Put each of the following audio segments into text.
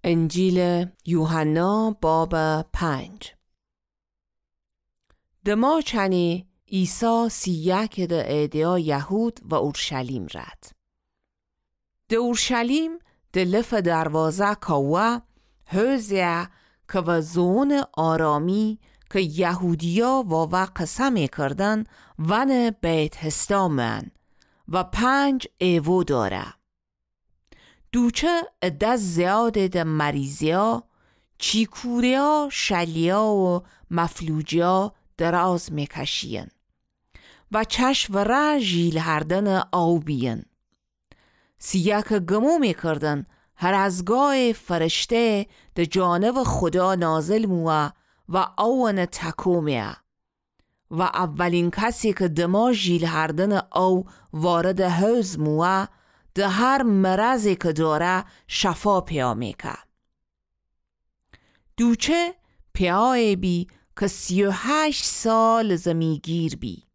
انجیل یوحنا باب 5. دما چنی عیسی سیک ده ایدیا یهود و اورشلیم رد. ده اورشلیم ده لف دروازه کوا هزیا که و زون آرامی که یهودیا و قسم کردن ون بیت هستامن و 5 ایوو داره. دوچه عده زیاده ده مریضیا، چیکوریا، شلیا و مفلوجیا دراز میکشین و چشم را جیل هردن آوبین. سیک گمو میکردن هر از گاه فرشته ده جانب خدا نازل موه و آون تکومه و اولین کسی که دما جیل هردن آو وارد حوز موه ده هر مرضی که داره شفا پیا میکه. دوچه پیای بی که 38 سال زمیگیر بی.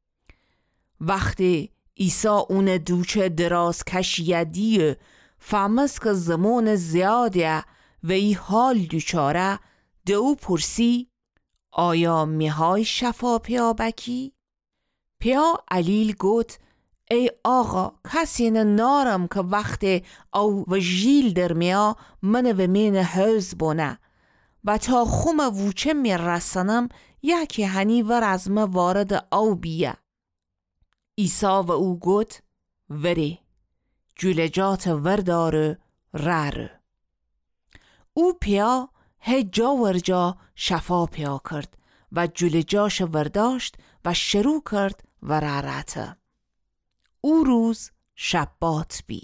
وقتی عیسی اون دوچه دراز کشیدی فهمست که زمان زیاده و ای حال دوچاره ده او پرسی آیا میهای شفا پیا بکی؟ پیا علیل گوت ای آقا کسی نارم که وقتی او و جیل در میا من و من حوز بونه و تا خوم ووچه می رسنم یکی هنی ور از ما وارد او بیه. عیسی و او گوت وری جولجات وردار رر. او پیا هجا ورجا شفا پیا کرد و جولجاش ورداشت و شروع کرد و ررته. او روز شبات بی.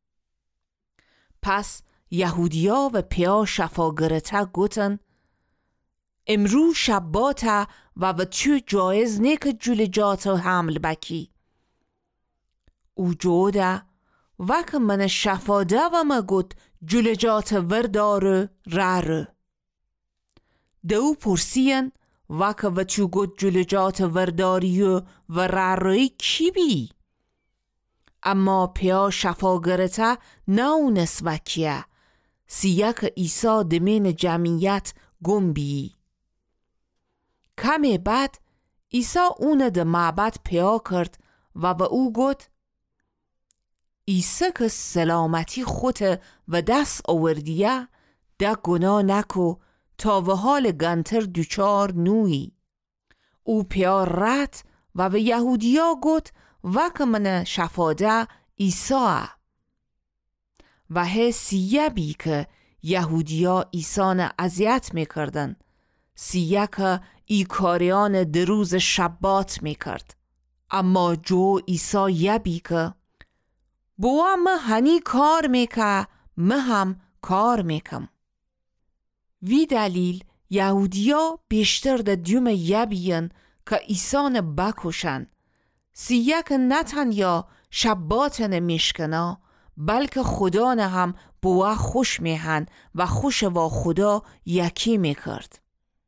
پس یهودیا و پیا شفا گرته گوتن امرو شباته و تو جایز نیک جولجات حمل بکی. او جوده وک من شفا ده و ما گوت جولجات وردار رر. ده او پرسین وک و تو گوت جولجات ورداری و ررای کی بی؟ اما پیا شفا گرته ناونس وکیه سیک عیسی دمین جمعیت گم بی. کمی بعد عیسی اون ده معبد پیا کرد و او گوت عیسی که سلامتی خود و دست آوردیه ده گناه نکو تا و حال گنتر دوچار نوی. او پیا رد و یهودیا گوت وک من شفاده عیسی و هی سیه بی که یهودیا عیسی اذیت میکردن سیه که ای کاریان دروز شبات میکرد. اما جو عیسی یه بی که بوا ما هنی کار میکه ما هم کار میکم. وی دلیل یهودیا بیشتر ده دیوم یه بیین که عیسی بکشن سیه که نتنیا شباتن میشکنا بلکه خدا نه هم بوا خوش میهن و خوش و خدا یکی میکرد.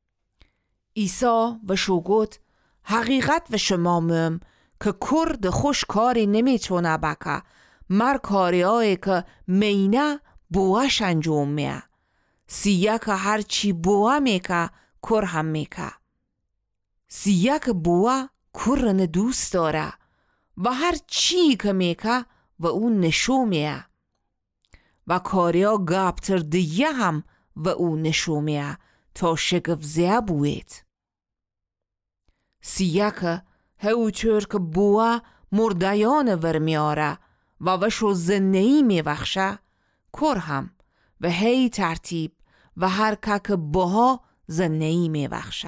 عیسی و شو گوت حقیقت و شما مم که کرد خوش کاری نمیتونه بکه مر کاری هایی که مینه بواش انجام میه. سیه که هرچی بوا میکه کر هم میکه. سیه که بوا کرن دوست داره و هر چی که میکه و اون نشو میه و کاریا گابتر دیگه هم و اون نشو میه تا شگفزه بوید. سیه که هوچور که بوا مردیان ورمیاره و وشو زنهی میوخشه کر هم و هی ترتیب و هر که بها زنهی میوخشه.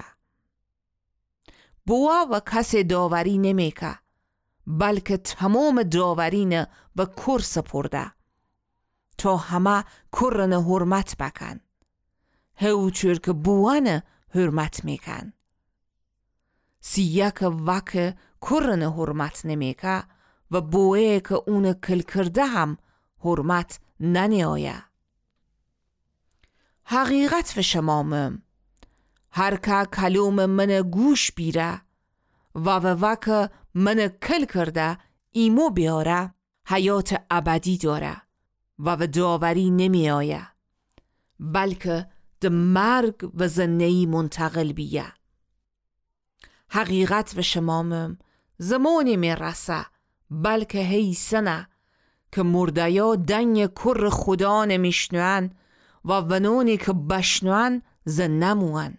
بوا و کس داوری نمیکه بلکه تمام داورین به کر سپرده تا همه کرن حرمت بکن هوچور که بوان حرمت میکن. سیه که وک کرن حرمت نمیکه و بوه که اون کل کرده هم حرمت ننیایه. حقیقت و شما مم هر که کلوم من گوش بیره و وک من کل کرده ایمو بیاره حیات ابدی داره و داوری نمی آیه بلکه ده مرگ و زنهی منتقل بیه. حقیقت و شمامم زمانی می رسه بلکه هی سنه که مردیا دنگ کر خدا نمیشنوان و ونونی که بشنوان زنموان.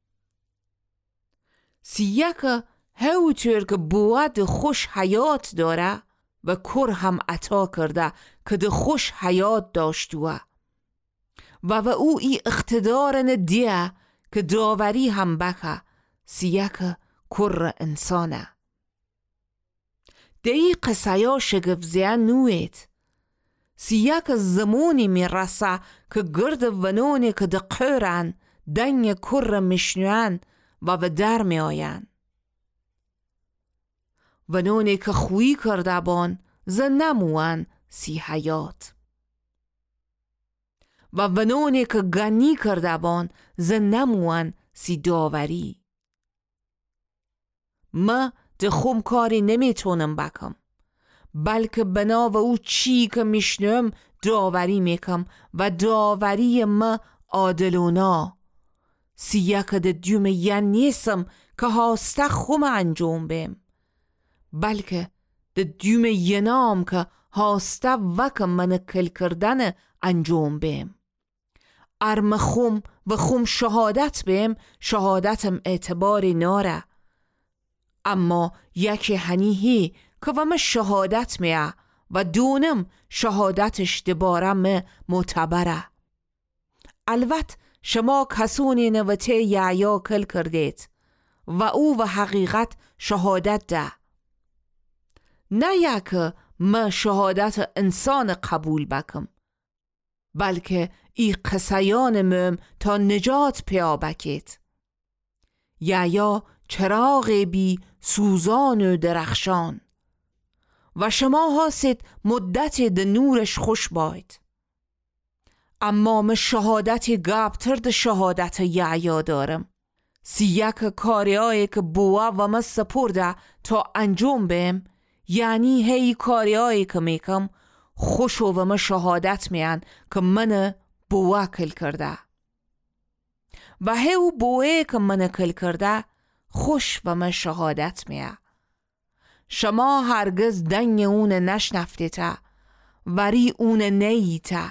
سیکه هوتر که بود خوش حیات داره و کر هم عطا کرده که ده خوش حیات داشتوه و او ای اقتدار ندیه که داوری هم بکه سیکه کر انسانه. دی قصه شگفزیه نوید سیک زمانی می رسه که گرد ونونی که ده قرن دنگ کر مشنوان و به در می آین. ونونی که خویی کرده بان زنموان سی حیات و ونونی که گنی کرده بان زنموان سی داوری. ما ده خوم کاری نمیتونم بکم بلکه بنا و او چی که میشنم داوری میکم و داوری ما عادلونا. سیک ده دیوم ین نیستم که هاسته خوم انجام بیم بلکه ده دیوم ینام که هاسته وکم من کل کردن انجام بیم. ارم خوم و خوم شهادت بیم شهادتم اعتباری ناره اما یکی هنیهی که وم شهادت میه و دونم شهادتش دبارم معتبره. البته شما کسونی نوته یعیا کل کردید و او و حقیقت شهادت ده. نه یک ما شهادت انسان قبول بکم بلکه ای قصیان مم تا نجات پیا بکید. یعیا چراغ بی سوزان و درخشان و شما هستید مدت ده نورش خوش باید. اما من شهادتی گابتر ده شهادت یعیا دارم. سیک کاریایی که بوا و من سپرده تا انجام بیم یعنی هی کاریایی که میکم خوشو و من شهادت میان که من بوا کل کرده و هیو بوه که من کل کرده خوش و من شهادت میه. شما هرگز دنگ اون نشنفتیتا وری اون نیتا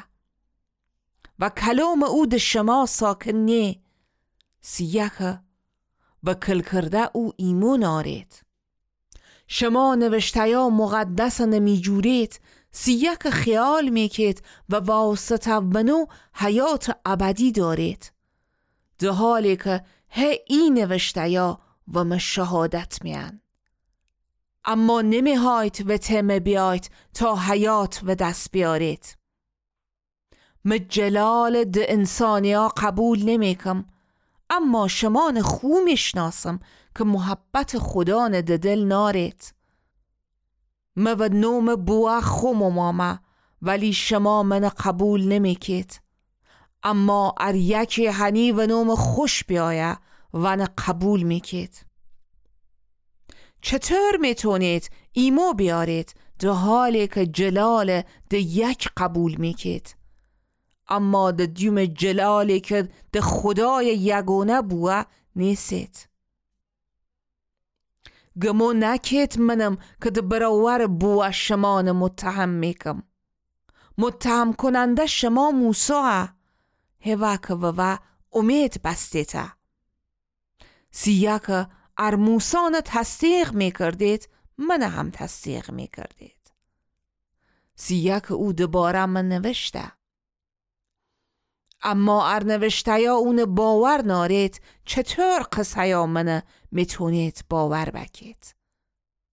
و کلام او ده شما ساکن نی. سیکه و کل کرده او ایمون آرید. شما نوشتیا مقدس نمی جورید سیک خیال میکید و واسطه ونو حیات ابدی دارید ده حالی که ای نوشتیا و ما شهادت میان. اما نمیهایت و تم بیایت تا حیات و دست بیارید. ما جلال ده انسانیا قبول نمیکم اما شما خو میشناسم که محبت خدا ده دل نارید. ما و نوم بوا خوم ماما ولی شما من قبول نمیکید اما ار یکی هنی و نوم خوش بیایه و نه قبول میکید. چطور میتونید ایمو بیارید ده حالی که جلال ده یک قبول میکید اما ده دیوم جلالی که ده خدای یگونه بوه نیستید. گمو نکید منم که ده براور بوه شما متهم میکم. متهم کننده شما موسی هوک و امید بستیتا. سیک ار موسان تصدیق میکردید من هم تصدیق میکردید. سیک او دوباره من نوشته اما ار نوشته یا اون باور نارید چطور قصه یا من میتونید باور بکید؟